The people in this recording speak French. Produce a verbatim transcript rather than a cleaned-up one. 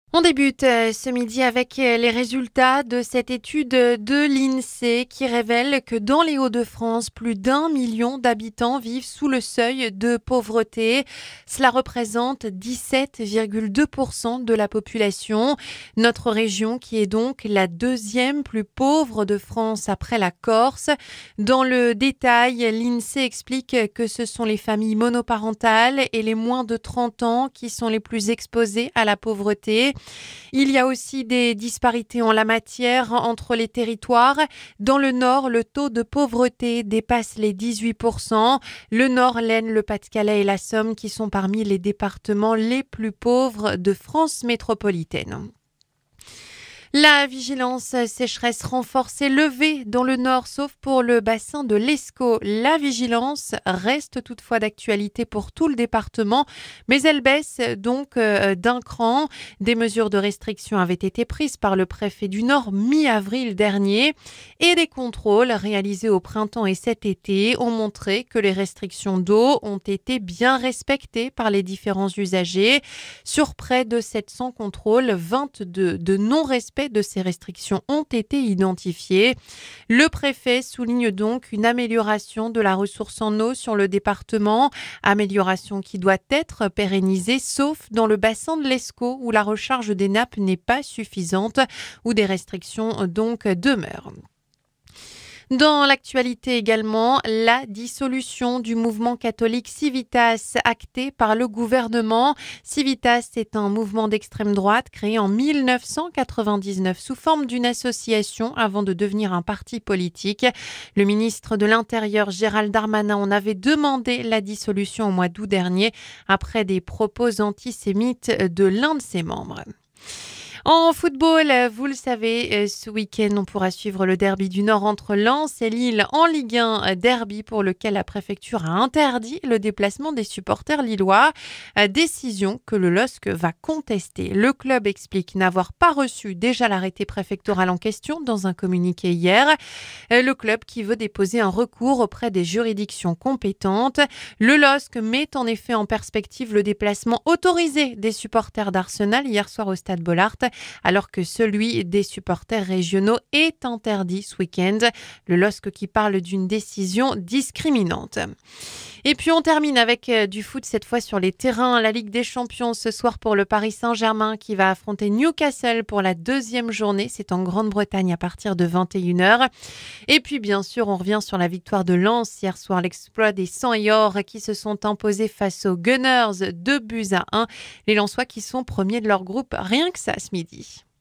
On débute euh, ce midi avec euh, les résultats de cette étude de l'INSEE qui révèle que dans les Hauts-de-France, plus d'un million d'habitants vivent sous le seuil de pauvreté. Cela représente dix-sept virgule deux pour cent de la population. Notre région qui est donc la deuxième plus pauvre de France après la Corse. Dans le détail, l'INSEE explique que ce sont les familles monoparentales et les moins de trente ans qui sont les plus exposées à la pauvreté. Il y a aussi des disparités en la matière entre les territoires. Dans le Nord, le taux de pauvreté dépasse les dix-huit pour cent. Le Nord, l'Aisne, le Pas-de-Calais et la Somme qui sont parmi les départements les plus pauvres de France métropolitaine. La vigilance sécheresse renforcée levée dans le nord, sauf pour le bassin de l'Escaut. La vigilance reste toutefois d'actualité pour tout le département, mais elle baisse donc euh, d'un cran. Des mesures de restriction avaient été prises par le préfet du Nord mi-avril dernier et des contrôles réalisés au printemps et cet été ont montré que les restrictions d'eau ont été bien respectées par les différents usagers. Sur près de sept cents contrôles, vingt-deux de non-respect de ces restrictions ont été identifiées. Le préfet souligne donc une amélioration de la ressource en eau sur le département, amélioration qui doit être pérennisée sauf dans le bassin de l'Escaut où la recharge des nappes n'est pas suffisante, où des restrictions donc demeurent. Dans l'actualité également, la dissolution du mouvement catholique Civitas actée par le gouvernement. Civitas est un mouvement d'extrême droite créé en mille neuf cent quatre-vingt-dix-neuf sous forme d'une association avant de devenir un parti politique. Le ministre de l'Intérieur Gérald Darmanin en avait demandé la dissolution au mois d'août dernier après des propos antisémites de l'un de ses membres. En football, vous le savez, ce week-end, on pourra suivre le derby du Nord entre Lens et Lille en Ligue un, derby pour lequel la préfecture a interdit le déplacement des supporters lillois. Décision que le L O S C va contester. Le club explique n'avoir pas reçu déjà l'arrêté préfectoral en question dans un communiqué hier. Le club qui veut déposer un recours auprès des juridictions compétentes. Le L O S C met en effet en perspective le déplacement autorisé des supporters d'Arsenal hier soir au stade Bollaert, alors que celui des supporters régionaux est interdit ce week-end. Le L O S C qui parle d'une décision discriminante. Et puis on termine avec du foot, cette fois sur les terrains. La Ligue des Champions ce soir pour le Paris Saint-Germain qui va affronter Newcastle pour la deuxième journée. C'est en Grande-Bretagne à partir de vingt et une heures. Et puis bien sûr, on revient sur la victoire de Lens hier soir, l'exploit des sang et or qui se sont imposés face aux Gunners, deux buts à un. Les Lensois qui sont premiers de leur groupe, rien que ça ce midi.